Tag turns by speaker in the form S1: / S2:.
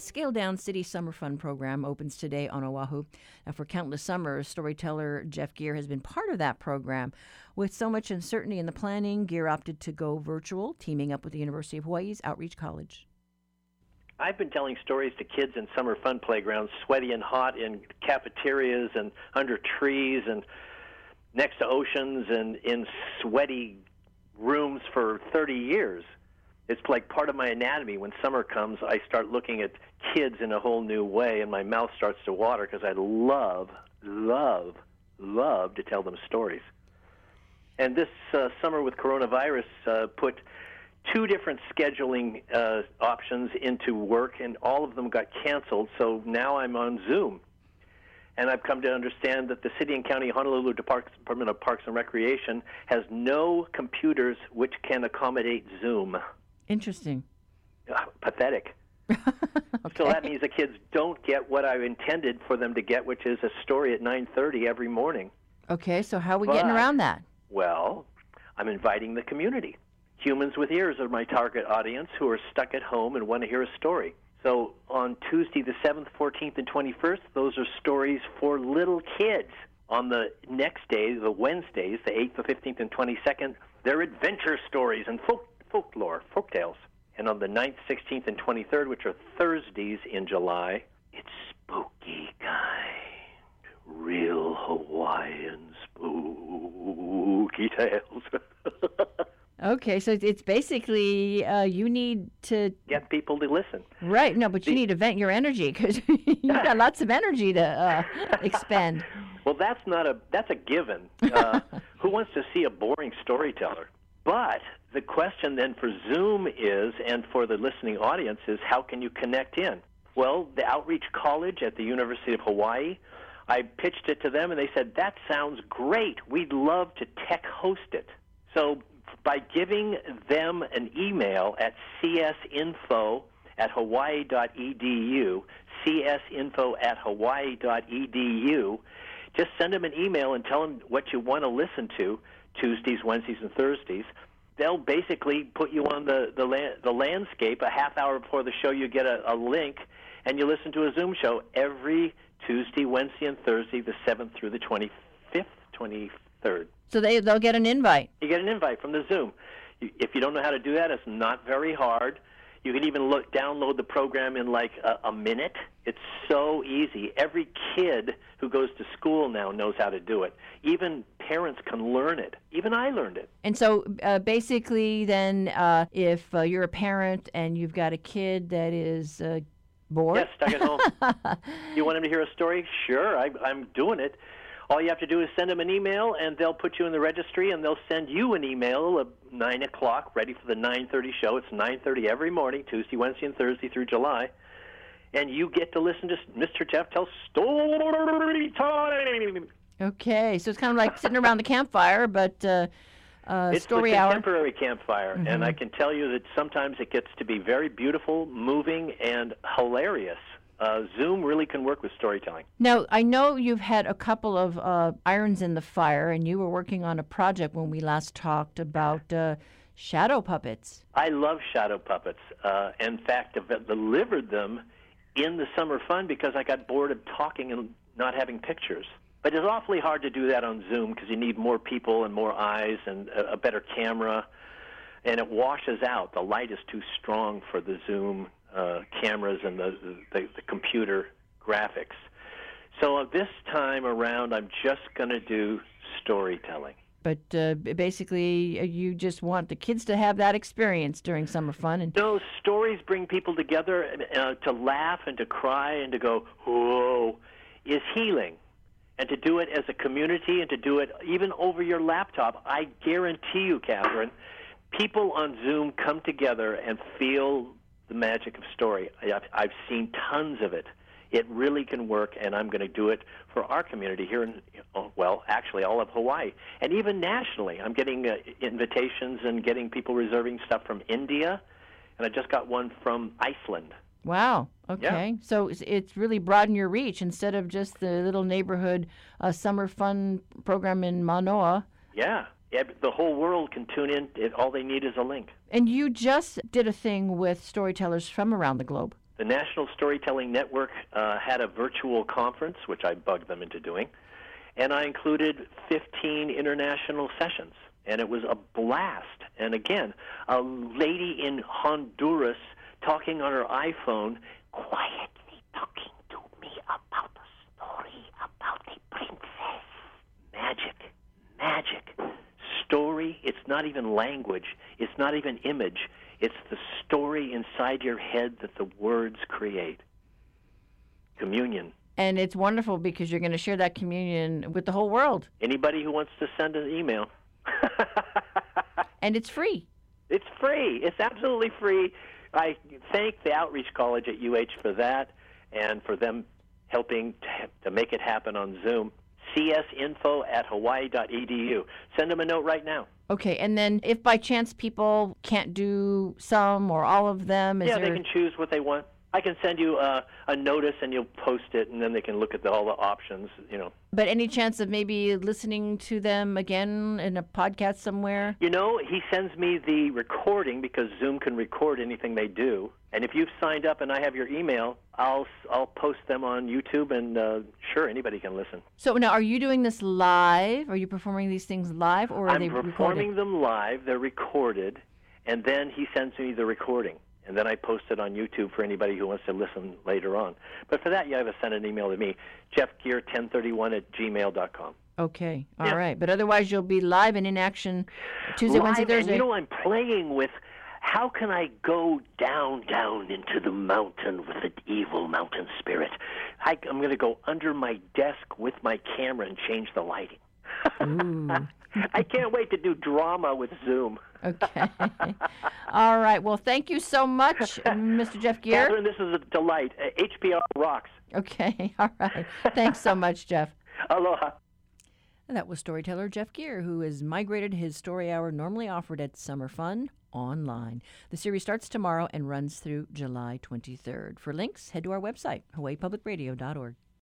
S1: Scaled Down City Summer Fun program opens today on Oahu. Now, for countless summers, storyteller Jeff Gear has been part of that program. With so much uncertainty in the planning, Gear opted to go virtual, teaming up with the University of Hawaii's Outreach College.
S2: I've been telling stories to kids in summer fun playgrounds, sweaty and hot, in cafeterias and under trees and next to oceans and in sweaty rooms for 30 years. It's like part of my anatomy. When summer comes, I start looking at kids in a whole new way, and my mouth starts to water because I love to tell them stories. And this summer with coronavirus put two different scheduling options into work, and all of them got canceled, so now I'm on Zoom. And I've come to understand that the City and County Honolulu Department of Parks and Recreation has no computers which can accommodate Zoom.
S1: Interesting.
S2: Pathetic.
S1: Okay.
S2: So that means the kids don't get what I intended for them to get, which is a story at 9:30 every morning.
S1: Okay, so how are we getting around that?
S2: Well, I'm inviting the community. Humans with ears are my target audience who are stuck at home and want to hear a story. So on Tuesday the 7th, 14th, and 21st, those are stories for little kids. On the next day, the Wednesdays, the 8th, the 15th, and 22nd, they're adventure stories and folklore, folktales. And on the 9th, 16th, and 23rd, which are Thursdays in July, it's spooky kind, real Hawaiian spooky tales.
S1: Okay, so it's basically you need to
S2: get people to listen.
S1: Right, no, but you need to vent your energy because you've got lots of energy to expend.
S2: Well, that's a given. Who wants to see a boring storyteller? But the question then for Zoom is, and for the listening audience, is how can you connect in? Well, the Outreach College at the University of Hawaii, I pitched it to them, and they said, that sounds great. We'd love to tech host it. So by giving them an email at csinfo@hawaii.edu, csinfo@hawaii.edu, just send them an email and tell them what you want to listen to, Tuesdays, Wednesdays, and Thursdays. They'll basically put you on the landscape. A half hour before the show, you get a link, and you listen to a Zoom show every Tuesday, Wednesday, and Thursday, the 7th through the 25th, 23rd.
S1: So they'll get an invite.
S2: You get an invite from the Zoom. If you don't know how to do that, it's not very hard. You can even download the program in like a minute. It's so easy. Every kid who goes to school now knows how to do it. Even parents can learn it. Even I learned it.
S1: And so basically then if you're a parent and you've got a kid that is bored.
S2: Yes, stuck at home. You want him to hear a story? Sure, I'm doing it. All you have to do is send them an email, and they'll put you in the registry, and they'll send you an email at 9 o'clock, ready for the 9:30 show. It's 9:30 every morning, Tuesday, Wednesday, and Thursday through July. And you get to listen to Mr. Jeff tell story time.
S1: Okay, so it's kind of like sitting around the campfire, but
S2: it's
S1: story
S2: a
S1: hour.
S2: Contemporary campfire, and I can tell you that sometimes it gets to be very beautiful, moving, and hilarious. Zoom really can work with storytelling.
S1: Now, I know you've had a couple of irons in the fire, and you were working on a project when we last talked about shadow puppets.
S2: I love shadow puppets. In fact, I've delivered them in the summer fun because I got bored of talking and not having pictures. But it's awfully hard to do that on Zoom because you need more people and more eyes and a better camera, and it washes out. The light is too strong for the Zoom cameras and the computer graphics. So this time around, I'm just going to do storytelling.
S1: But basically, you just want the kids to have that experience during summer fun. And
S2: no, stories bring people together to laugh and to cry and to go, whoa, is healing. And to do it as a community and to do it even over your laptop, I guarantee you, Catherine, people on Zoom come together and feel the magic of story. I've seen tons of it. It really can work, and I'm going to do it for our community here in, actually all of Hawaii. And even nationally, I'm getting invitations and getting people reserving stuff from India, and I just got one from Iceland.
S1: Wow. Okay.
S2: Yeah.
S1: So it's really broadened your reach instead of just the little neighborhood summer fun program in Manoa.
S2: Yeah. The whole world can tune in. All they need is a link.
S1: And you just did a thing with storytellers from around the globe.
S2: The National Storytelling Network had a virtual conference, which I bugged them into doing, and I included 15 international sessions, and it was a blast. And again, a lady in Honduras talking on her iPhone, quietly talking to me about a story about a princess. Magic. Story, it's not even language, it's not even image, it's the story inside your head that the words create. Communion.
S1: And it's wonderful because you're going to share that communion with the whole world.
S2: Anybody who wants to send an email.
S1: And it's free.
S2: It's free. It's absolutely free. I thank the Outreach College at UH for that and for them helping to make it happen on Zoom. csinfo@hawaii.edu. Send them a note right now.
S1: Okay, and then if by chance people can't do some or all of them,
S2: they can choose what they want. I can send you a notice and you'll post it, and then they can look at all the options,
S1: But any chance of maybe listening to them again in a podcast somewhere?
S2: He sends me the recording because Zoom can record anything they do. And if you've signed up and I have your email, I'll post them on YouTube, and sure, anybody can listen.
S1: So now, are you doing this live? Are you performing these things live, or are they recorded?
S2: I'm performing them live. They're recorded, and then he sends me the recording. And then I post it on YouTube for anybody who wants to listen later on. But for that, you have to send an email to me, jeffgear1031@gmail.com.
S1: Okay, all right. But otherwise, you'll be live and in action Tuesday, Wednesday, Thursday.
S2: And I'm playing with how can I go down into the mountain with the evil mountain spirit. I'm going to go under my desk with my camera and change the lighting. I can't wait to do drama with Zoom.
S1: Okay. All right. Well, thank you so much, Mr. Jeff Gear.
S2: Catherine, this is a delight. HPR rocks.
S1: Okay. All right. Thanks so much, Jeff.
S2: Aloha.
S1: And that was storyteller Jeff Gear, who has migrated his story hour normally offered at Summer Fun online. The series starts tomorrow and runs through July 23rd. For links, head to our website, hawaiipublicradio.org.